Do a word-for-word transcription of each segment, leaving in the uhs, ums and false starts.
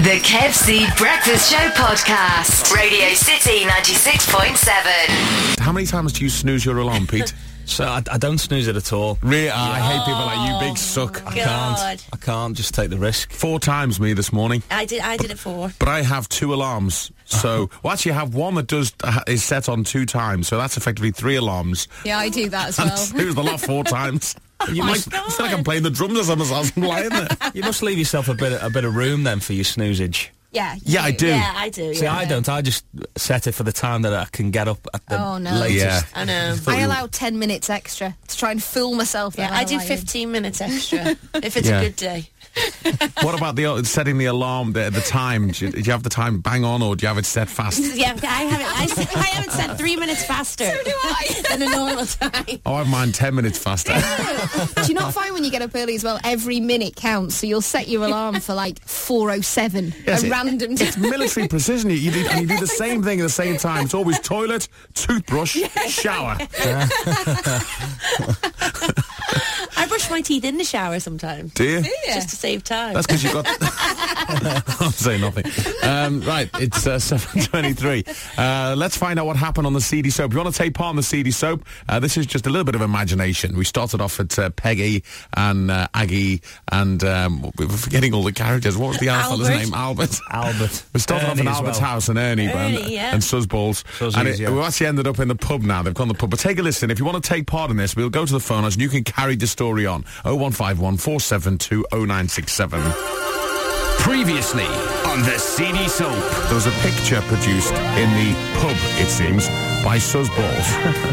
The Kev C Breakfast Show Podcast. Radio City ninety-six point seven. How many times do you snooze your alarm, Pete? So I, I don't snooze it at all. Really? I hate people like you, big suck. I can't. I can't just take the risk. Four times me this morning. I did. I did it four. But I have two alarms. So, well, actually, I have one that does uh, is set on two times. So that's effectively three alarms. Yeah, I do that as And well. snooze the lot four times. You my must, God. it's like I'm playing the drums or something. I'm lying there. You must leave yourself a bit a bit of room then for your snoozage. Yeah. Yeah, I do. Yeah, I do. See, yeah. I don't. I just set it for the time that I can get up at the Oh, no. latest. Yeah. I know. I allow ten minutes extra to try and fool myself. Yeah, that I I'm do lying. fifteen minutes extra if it's Yeah. a good day. What about the setting the alarm, the, the time? Do you, do you have the time bang on or do you have it set fast? Yeah, I have it. I, s- I have it set three minutes faster. So do I. Than a normal time. Oh, I have mine ten minutes faster. Do you not find when you get up early as well, every minute counts? So you'll set your alarm for like four oh seven, Yes, a it- random It's time. military precision. You do, and you do the same thing at the same time. It's always toilet, toothbrush, shower. I brush my teeth in the shower sometimes. Do you? Just to save time. That's because you've got... I'll say nothing. Um, right, it's uh, seven twenty-three. Uh, let's find out what happened on the C D soap. If you want to take part in the C D soap, uh, this is just a little bit of imagination. We started off at uh, Peggy and uh, Aggie and um, we were forgetting all the characters. What was the other fella's Albert. name? Albert. Albert. We started off Ernie in as Albert's well. house and Ernie, Ernie, and, yeah. and Suzzballs. Suzzies, and it, yeah. we actually ended up in the pub now. They've gone to the pub. But take a listen. If you want to take part in this, we'll go to the phone lines and you can carry the story on. oh one five one, four seven two, oh nine six seven. Previously on the C D Soap. There was a picture produced in the pub, it seems, by Suzzballs.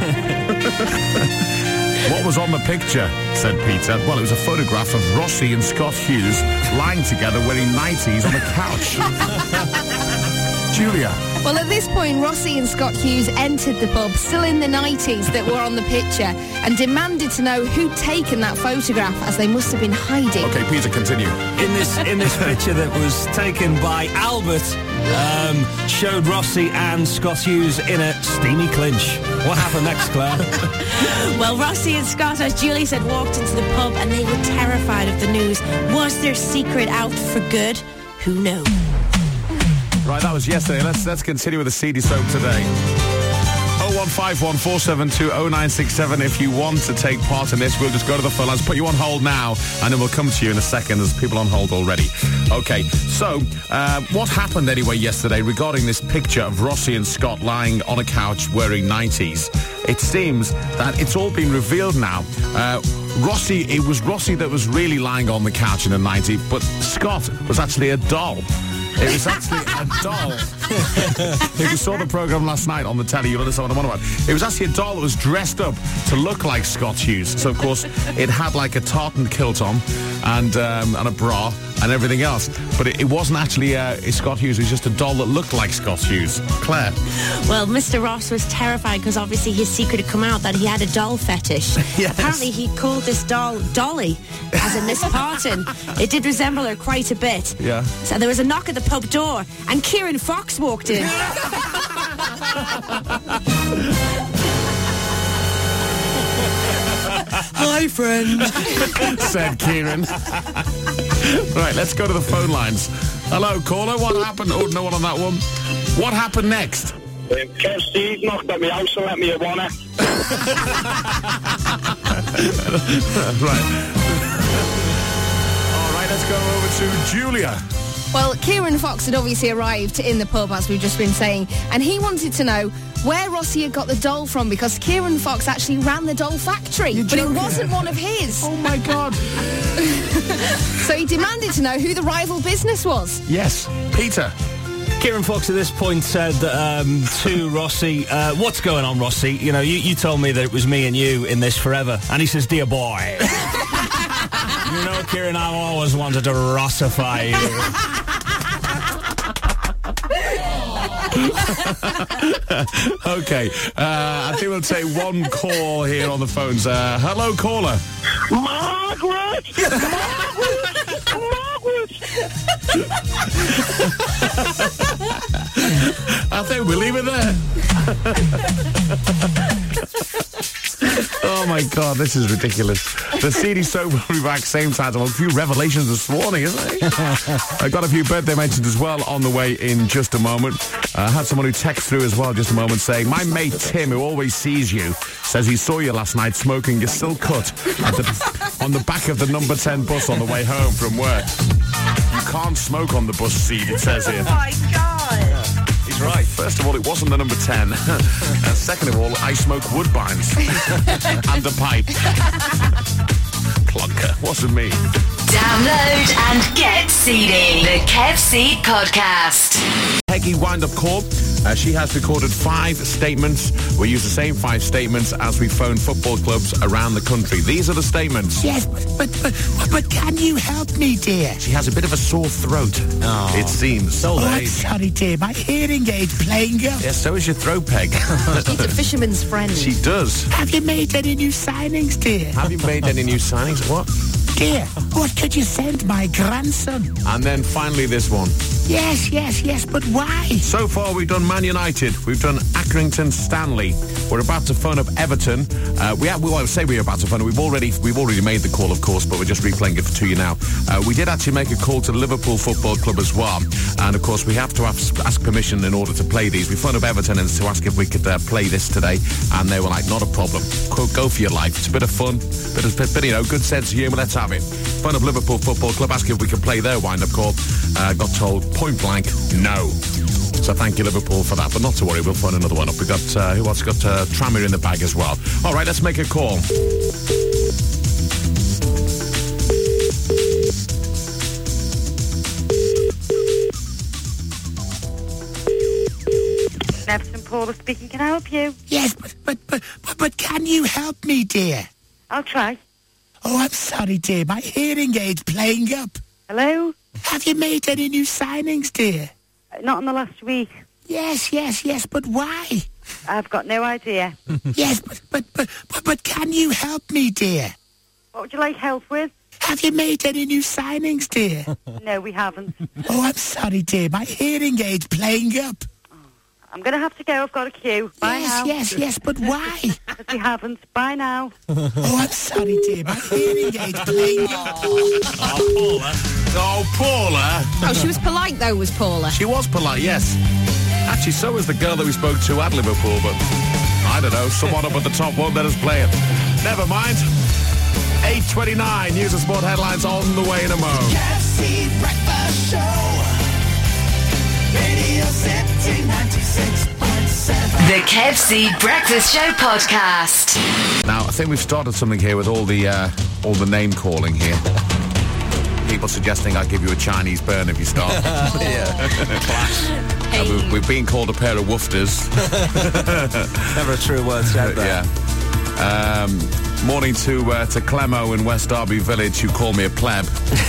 What was on the picture, said Peter? Well, it was a photograph of Rossi and Scott Hughes lying together wearing nineties on a couch. Julia. Well, at this point, Rossi and Scott Hughes entered the pub, still in the nineties that were on the picture, and demanded to know who'd taken that photograph, as they must have been hiding. Okay, Peter, continue. In this in this picture that was taken by Albert, um, showed Rossi and Scott Hughes in a steamy clinch. What happened next, Claire? Well, Rossi and Scott, as Julie said, walked into the pub and they were terrified of the news. Was their secret out for good? Who knows? Right, that was yesterday. Let's let's continue with the C D soap today. oh one five one, four seven two, oh nine six seven. If you want to take part in this, we'll just go to the phone lines, put you on hold now, and then we'll come to you in a second. There's people on hold already. Okay, so uh, what happened anyway yesterday regarding this picture of Rossi and Scott lying on a couch wearing nineties? It seems that it's all been revealed now. Uh, Rossi, it was Rossi that was really lying on the couch in the nineties, but Scott was actually a doll. It was actually a doll. If you saw the programme last night on the telly, you'll understand what I'm on about. It was actually a doll that was dressed up to look like Scott Hughes. So, of course, it had like a tartan kilt on and um, and a bra and everything else. But it, it wasn't actually uh, Scott Hughes. It was just a doll that looked like Scott Hughes. Claire. Well, Mister Ross was terrified because obviously his secret had come out that he had a doll fetish. Yes. Apparently he called this doll Dolly, as in Miss Parton. It did resemble her quite a bit. Yeah. So there was a knock at the pub door and Kieran Fox walked in. Hi, friend. Said Kieran. Right, let's go to the phone lines. Hello, caller. What happened? Oh, no one on that one. What happened next? Um, Kev Steve knocked at my house and let me a wanna. Right. All right, let's go over to Julia. Well, Kieran Fox had obviously arrived in the pub, as we've just been saying, and he wanted to know where Rossi had got the doll from, because Kieran Fox actually ran the doll factory, You're but it joking. wasn't one of his. Oh, my God. So he demanded to know who the rival business was. Yes. Peter. Kieran Fox at this point said um, to Rossi, uh, what's going on, Rossi? You know, you, you told me that it was me and you in this forever. And he says, dear boy. You know, Kieran, I've always wanted to Rossify you. Okay, uh, I think we'll take one call here on the phones. Uh, hello, caller. Margaret! Margaret! Margaret! I think we'll leave it there. Oh, my God, this is ridiculous. The C D Soap will be back same time. A few revelations this morning, isn't it? I got a few birthday mentions as well on the way in just a moment. I uh, had someone who texted through as well just a moment saying, my mate Tim, who always sees you, says he saw you last night smoking your silk cut at the, on the back of the number ten bus on the way home from work. You can't smoke on the bus seat, it says here. Oh my God. He's right. First of all, it wasn't the number ten. And second of all, I smoke woodbines. And a pipe. Clunker. Wasn't me. Download and get seeding the Kev Seed Podcast. Peggy Wind Up Call. Uh, she has recorded five statements. We use the same five statements as we phone football clubs around the country. These are the statements. Yes, but but but, but can you help me, dear? She has a bit of a sore throat, Oh. it seems. So Oh, I'm late. sorry, dear. My hearing aid playing up. Yeah, so is your throat, Peg. She's a fisherman's friend. She does. Have you made any new signings, dear? Have you made any new signings? What? Dear, what could you send my grandson? And then finally this one. Yes, yes, yes, but why? So far, we've done Man United. We've done Accrington Stanley. We're about to phone up Everton. Uh, we, have, we well, say we're about to phone it. We've already we've already made the call, of course, but we're just replaying it to you now. Uh, we did actually make a call to Liverpool Football Club as well. And, of course, we have to ask, ask permission in order to play these. We phoned up Everton and to ask if we could uh, play this today. And they were like, not a problem. Go, go for your life. It's a bit of fun. Bit of, bit, bit, you know, good sense of humour. Let's have it. Phone up Liverpool Football Club, ask if we can play their wind-up call. Uh, got told point blank, no. So thank you, Liverpool, for that. But not to worry, we'll phone another one up. We've got, uh, who else? Got uh, Tranmere in the bag as well. All right, let's make a call. Everton Paula speaking. Can I help you? Yes, but, but, but, but, but can you help me, dear? I'll try. Oh, I'm sorry, dear. My hearing aid's playing up. Hello? Have you made any new signings, dear? Uh, Not in the last week. Yes, yes, yes, but why? I've got no idea. Yes, but, but, but, but, but can you help me, dear? What would you like help with? Have you made any new signings, dear? No, we haven't. Oh, I'm sorry, dear. My hearing aid's playing up. I'm going to have to go. I've got a queue. Bye yes, now. yes, yes, but why? Because we haven't. Bye now. Oh, I'm sorry, dear. My hearing aid's playing up. Oh, Paula. Oh, Paula. Oh, she was polite, though, was Paula. She was polite, yes. Actually, so was the girl that we spoke to at Liverpool, but I don't know, someone up at the top won't let us play it. Never mind. eight twenty-nine, news and sport headlines on the way in a moment. Kev Seed Breakfast Show. Radio City ninety-six point seven. The Kev Seed Breakfast Show Podcast. Now, I think we've started something here with all the uh, all the name calling here. People suggesting I give you a Chinese burn if you start. Yeah. Class. Uh, we've, we've been called a pair of woofters. Never a true word said there. Yeah. Um, morning to uh, to Clemo in West Derby Village, who call me a pleb.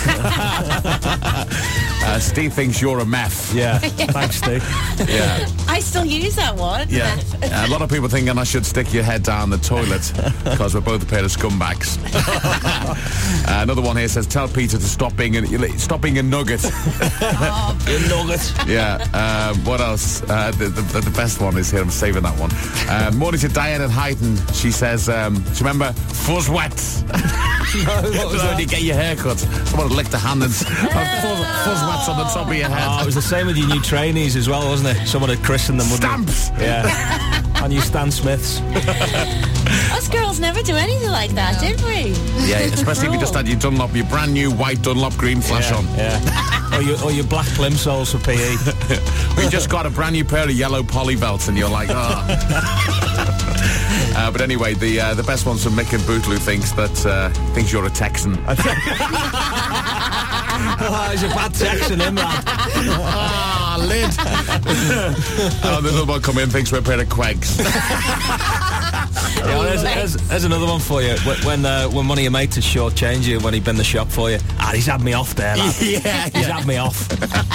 uh, Steve thinks you're a meth. Yeah. Thanks, Steve. Yeah. I still use that one. Yeah. Uh, a lot of people thinking I should stick your head down the toilet because we're both a pair of scumbags. uh, another one here says, tell Peter to stop being a, stop being a nugget. Oh, you nugget. Yeah. Um, what else? Uh, the, the, the best one is here. I'm saving that one. Uh, morning to Diane at Heighton. She says, um, do you remember fuzz wets? What was when you get your hair cut, someone licked the hand and s- uh, fuzz, fuzz wets on the top of your head. Oh, it was the same with your new trainees as well, wasn't it? Someone had christened them, wouldn't Stamps. it? Yeah. And you Stan Smiths. Us girls never do anything like that, did we? Yeah, especially if you just had your Dunlop, your brand new white Dunlop green flash yeah, on. Yeah. or, your, or your black plimsolls for P E. We just got a brand new pair of yellow polyvelts and you're like, oh. Uh, but anyway, the uh, the best one's from Mick and Bootloo thinks that uh, thinks you're a Texan. Oh, he's a bad Texan, him, lad. Ah, lid. Oh, the little one come in thinks we're a pair of quegs. Yeah, there's, there's, there's another one for you. When when, uh, when one of your mates has shortchanged you when he'd been the shop for you. Ah, he's had me off there, lad. Yeah, He's had me off.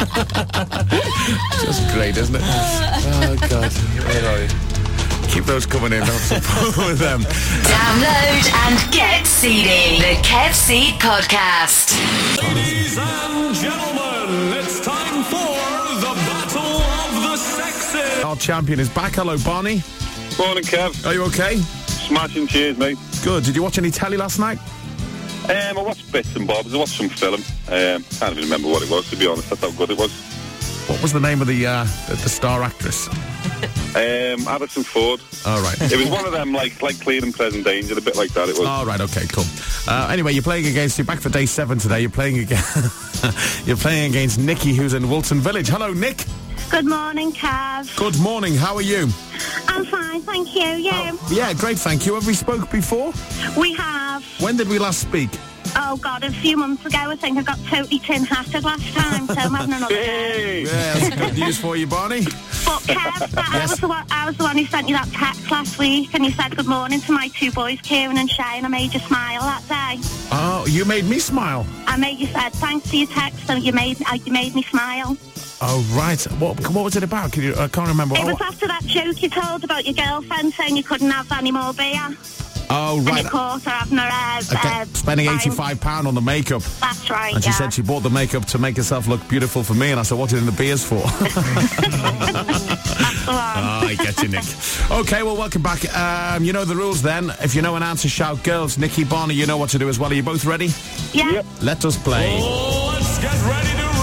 Just great, isn't it? Oh, God. Where are you? Keep those coming in. Have some fun with them. Download and get seeding the Kev Seed Podcast. Ladies and gentlemen, it's time for the Battle of the Sexes. Our champion is back. Hello, Barney. Morning, Kev. Are you okay? Smashing, cheers, mate. Good. Did you watch any telly last night? Um, I watched bits and bobs. I watched some film. Um, can't even remember what it was, to be honest. That's how good it was. What was the name of the uh, the, the star actress? Um, Harrison Ford. All right. It was one of them, like like Clear and Present Danger, a bit like that. It was. All right. Okay. Cool. Uh, anyway, you're playing against. You're back for day seven today. You're playing again. You're playing against Nikki, who's in Wilton Village. Hello, Nick. Good morning, Cav. Good morning. How are you? I'm fine, thank you. You? Oh, yeah, great. Thank you. Have we spoke before? We have. When did we last speak? Oh, God, a few months ago. I think I got totally tin-hatted last time, so I'm having another day. Yeah, that's good news for you, Barney. But, Kev, that, Yes. I, was the one, I was the one who sent you that text last week, and you said good morning to my two boys, Kieran and Shay, and I made you smile that day. Oh, you made me smile. I made you said, thanks for your text, and you made, uh, you made me smile. Oh, right. What what was it about? Can you? I can't remember. It Oh, was after that joke you told about your girlfriend saying you couldn't have any more beer. oh, And right. you caught her having her uh, Okay, uh, spending fine. eighty-five pounds on the makeup. That's right, And she yeah. said she bought the makeup to make herself look beautiful for me, and I said, what's it in the beers for? That's the one. Oh, I get you, Nick. Okay, well, welcome back. Um, you know the rules then. If you know an answer, shout girls. Nikki, Barney, you know what to do as well. Are you both ready? Yeah. Yep. Let us play. Oh, let's get ready to rumble!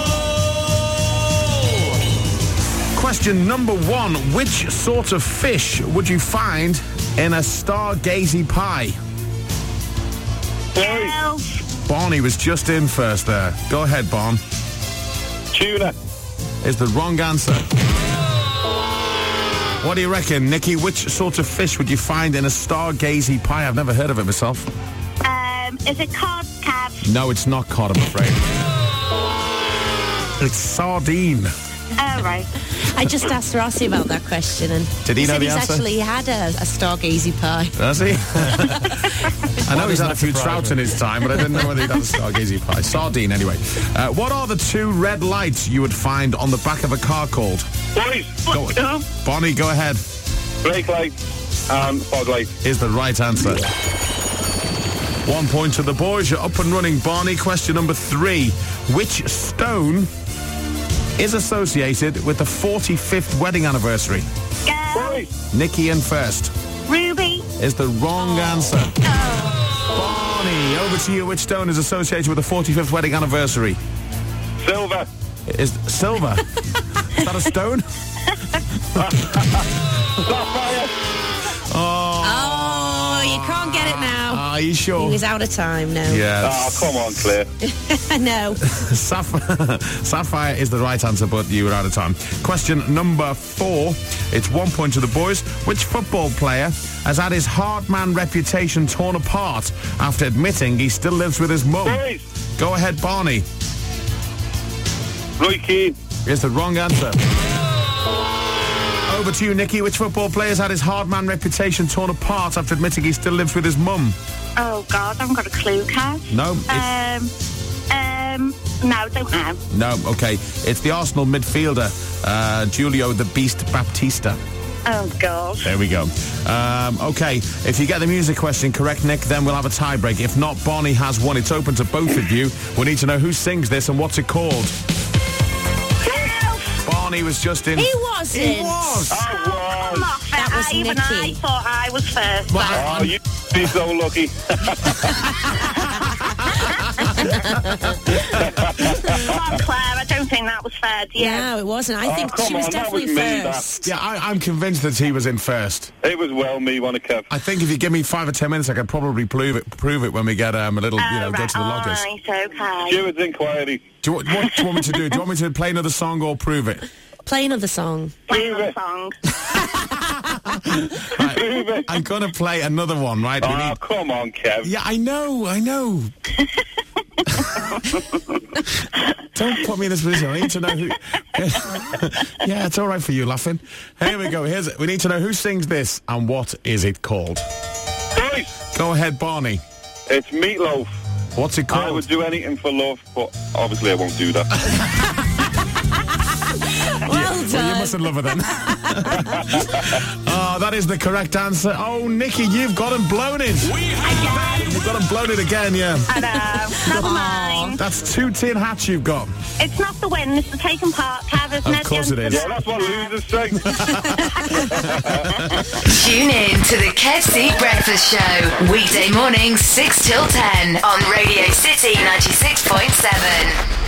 Question number one. Which sort of fish would you find in a stargazy pie? Girls. Barney was just in first there. Go ahead, Barn. Tuna. Is the wrong answer. What do you reckon, Nikki? Which sort of fish would you find in a stargazy pie? I've never heard of it myself. Um, is it cod, Cav? No, it's not cod, I'm afraid. It's sardine. Oh, right. I just asked Rossi about that question, and Did he know said the he's answer? actually had a, a stargazy pie. Does he? I know he's had a few surprising? trouts in his time, but I didn't know whether he'd had a stargazy pie. Sardine, anyway. Uh, what are the two red lights you would find on the back of a car called? Boys. Go, Bonnie, go ahead. Brake light and fog light. Is the right answer. One point to the boys. You're up and running, Barney. Question number three. Which stone is associated with the forty-fifth wedding anniversary? Girls. Boys. Nikki in first. Ruby. Is the wrong answer. Oh. Barney, over to you. Which stone is associated with the forty-fifth wedding anniversary? Silver. Is silver. Is that a stone? Sapphire. Oh, you can't get it now. Are you He sure? was out of time now. Oh, Yes. come on, Claire. No. Sapphire, Sapphire is the right answer, but you were out of time. Question number four. It's one point to the boys. Which football player has had his hard man reputation torn apart after admitting he still lives with his mum? Boys. Go ahead, Barney. Roy Keane. Is the wrong answer. Over to you, Nikki. Which football player has had his hard man reputation torn apart after admitting he still lives with his mum? Oh, God, I haven't got a clue, Cav. No. It's, Um, um, no, don't know. no, okay. It's the Arsenal midfielder, uh, Julio the Beast Baptista. Oh, God. There we go. Um, okay, if you get the music question correct, Nick, then we'll have a tie break. If not, Barney has one. It's open to both of you. We need to know who sings this and what's it called. Barney was just in. He wasn't. He was. I was. Come off it. That was I, even Nikki. I thought I was first. Well, so- I- Oh, you be so lucky. Come on, Claire, I don't think that was fair, do you? No, it wasn't. I Oh, think come she was on, that definitely was me, that. first. Yeah, I, I'm convinced that he was in first. It was well me, one of Kev. I think if you give me five or ten minutes, I could probably prove it. Prove it when we get um, a little, you know, Oh, go right, to the all loggers. right, okay. Steward's inquiry. Do you, what, what do you want me to do? Do you want me to play another song or prove it? Play another song. Play Prove another it. song. Right, Prove it. I'm going to play another one, right? We Oh, need- come on, Kev. Yeah, I know, I know. Don't put me in this position. I need to know who. Yeah, it's all right for you laughing. Here we go. Here's we need to know who sings this and what is it called. Boys, Go ahead, Barney. it's Meatloaf. What's it I would called? do anything for love, but obviously I won't do that. Well Well, you done. mustn't love her then. Oh, that is the correct answer. Oh, Nikki, you've got him blown it. We have you've got them blown it again, yeah. I know. Never mind. That's two tin hats you've got. It's not the win, it's the taking part, Cav, isn't Of it? course it is. Yeah, that's what losers say. Tune in to the Kev C Breakfast Show. Weekday mornings, six till ten on Radio City ninety-six point seven.